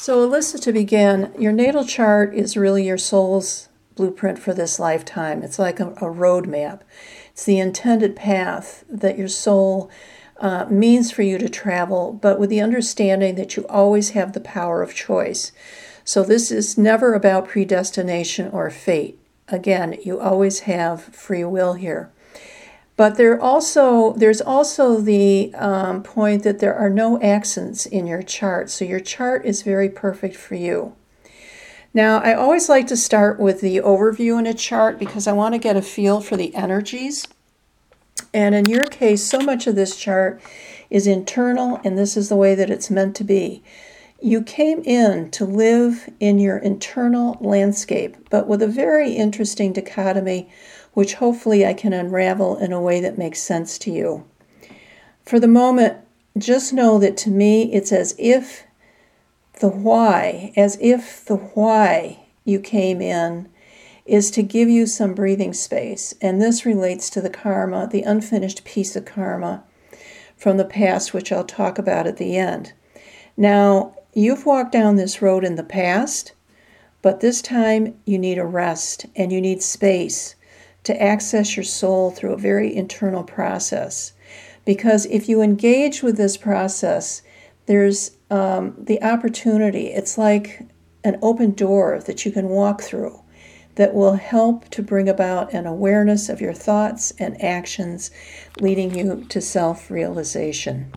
So Alyssa, to begin, your natal chart is really your soul's blueprint for this lifetime. It's like a road map. It's the intended path that your soul means for you to travel, but with the understanding that you always have the power of choice. So this is never about predestination or fate. Again, you always have free will here. But there's also the point that there are no accents in your chart. So your chart is very perfect for you. Now, I always like to start with the overview in a chart because I want to get a feel for the energies. And in your case, so much of this chart is internal, and this is the way that it's meant to be. You came in to live in your internal landscape, but with a very interesting dichotomy, which hopefully I can unravel in a way that makes sense to you. For the moment, just know that to me, it's as if the why you came in is to give you some breathing space. And this relates to the karma, the unfinished piece of karma from the past, which I'll talk about at the end. Now, you've walked down this road in the past, but this time you need a rest and you need space to access your soul through a very internal process. Because if you engage with this process, there's the opportunity. It's like an open door that you can walk through that will help to bring about an awareness of your thoughts and actions, leading you to self-realization.